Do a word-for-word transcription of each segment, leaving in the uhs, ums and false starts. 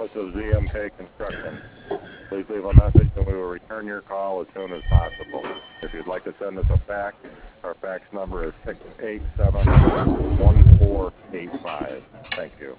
This is Z M K Construction. Please leave a message and we will return your call as soon as possible. If you'd like to send us a fax, our fax number is six eight seven, one four eight five. Thank you.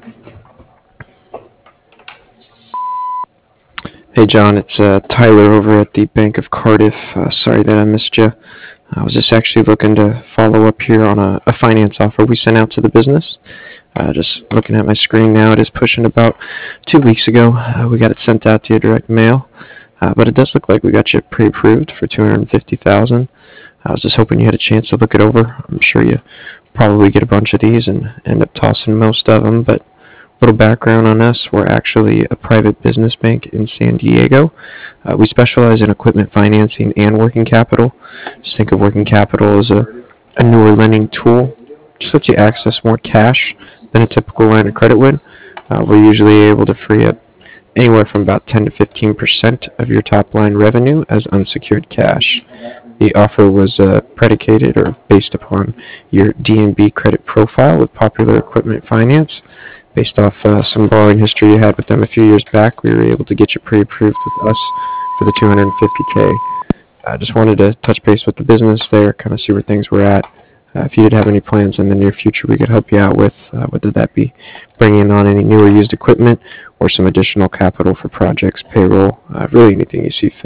Hey John, it's uh, Tyler over at the Bank of Cardiff. Uh, sorry that I missed you. I was just actually looking to follow up here on a, a finance offer we sent out to the business. Uh, just looking at my screen now, it is pushing about two weeks ago. Uh, we got it sent out to you direct mail, uh, but it does look like we got you pre-approved for two hundred fifty thousand dollars. I was just hoping you had a chance to look it over. I'm sure you probably get a bunch of these and end up tossing most of them, but little background on us. We're actually a private business bank in San Diego. Uh, we specialize in equipment financing and working capital. Just think of working capital as a, a newer lending tool. Just lets you access more cash than a typical line of credit would. Uh, we're usually able to free up anywhere from about ten to fifteen percent of your top line revenue as unsecured cash. The offer was uh, predicated or based upon your D N B credit profile with Popular Equipment Finance. Based off uh, some borrowing history you had with them a few years back, we were able to get you pre-approved with us for the two hundred fifty K. I just wanted to touch base with the business there, kind of see where things were at. Uh, if you did have any plans in the near future we could help you out with, uh, whether that be bringing on any new or used equipment or some additional capital for projects, payroll, uh, really anything you see fit.